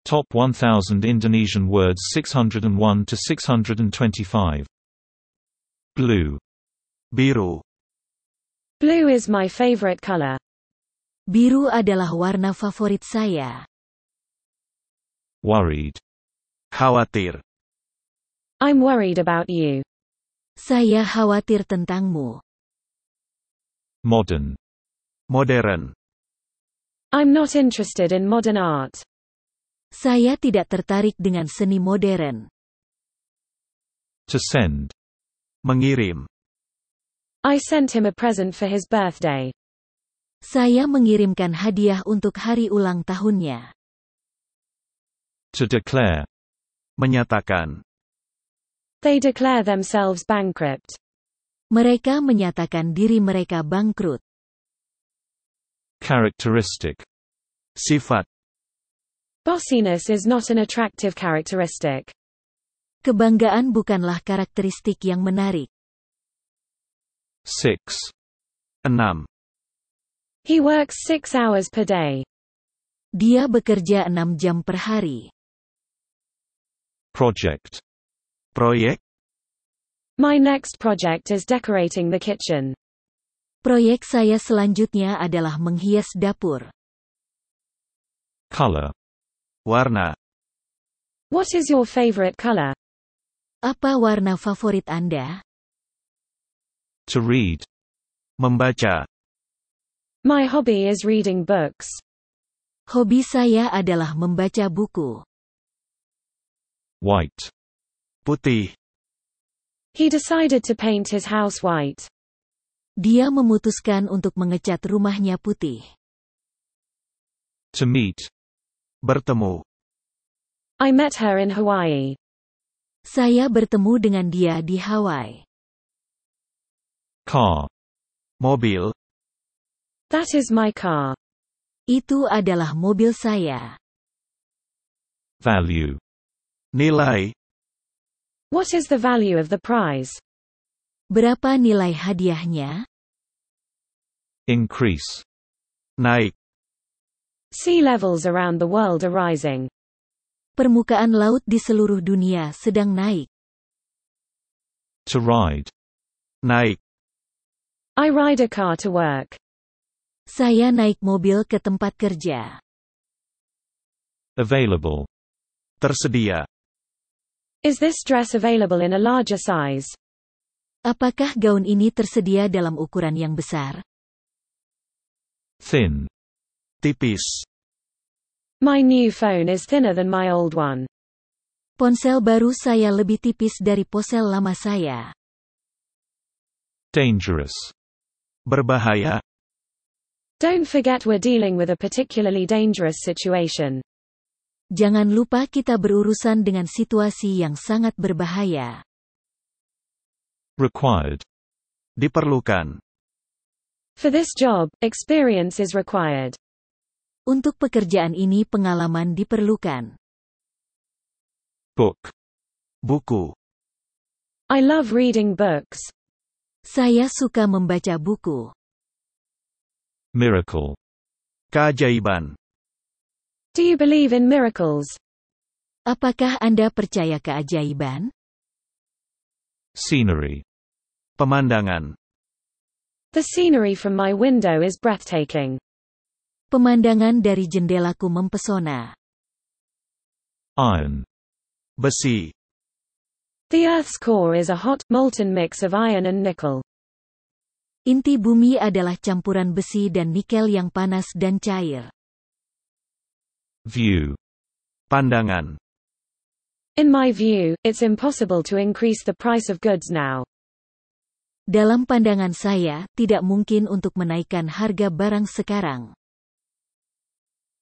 Top 1000 Indonesian words 601 to 625. Blue. Biru. Blue is my favorite color. Biru adalah warna favorit saya. Worried. Khawatir. I'm worried about you. Saya khawatir tentangmu. Modern. Modern. I'm not interested in modern art. Saya tidak tertarik dengan seni modern. To send. Mengirim. I sent him a present for his birthday. Saya mengirimkan hadiah untuk hari ulang tahunnya. To declare. Menyatakan. They declare themselves bankrupt. Mereka menyatakan diri mereka bangkrut. Characteristic. Sifat. Bossiness is not an attractive characteristic. Kebanggaan bukanlah karakteristik yang menarik. 6. 6. He works 6 hours per day. Dia bekerja 6 jam per hari. Project. Proyek. My next project is decorating the kitchen. Proyek saya selanjutnya adalah menghias dapur. Color. Warna. What is your favorite color? Apa warna favorit Anda? To read. Membaca. My hobby is reading books. Hobi saya adalah membaca buku. White. Putih. He decided to paint his house white. Dia memutuskan untuk mengecat rumahnya putih. To meet. Bertemu. I met her in Hawaii. Saya bertemu dengan dia di Hawaii. Car. Mobil. That is my car. Itu adalah mobil saya. Value. Nilai. What is the value of the prize? Berapa nilai hadiahnya? Increase. Naik. Sea levels around the world are rising. Permukaan laut di seluruh dunia sedang naik. To ride. Naik. I ride a car to work. Saya naik mobil ke tempat kerja. Available. Tersedia. Is this dress available in a larger size? Apakah gaun ini tersedia dalam ukuran yang besar? Thin. Tipis. My new phone is thinner than my old one. Ponsel baru saya lebih tipis dari ponsel lama saya. Dangerous. Berbahaya. Don't forget we're dealing with a particularly dangerous situation. Jangan lupa kita berurusan dengan situasi yang sangat berbahaya. Required. Diperlukan. For this job, experience is required. Untuk pekerjaan ini pengalaman diperlukan. Book. Buku. I love reading books. Saya suka membaca buku. Miracle. Keajaiban. Do you believe in miracles? Apakah Anda percaya keajaiban? Scenery. Pemandangan. The scenery from my window is breathtaking. Pemandangan dari jendelaku mempesona. Iron. Besi. The Earth's core is a hot, molten mix of iron and nickel. Inti bumi adalah campuran besi dan nikel yang panas dan cair. View. Pandangan. In my view, it's impossible to increase the price of goods now. Dalam pandangan saya, tidak mungkin untuk menaikkan harga barang sekarang.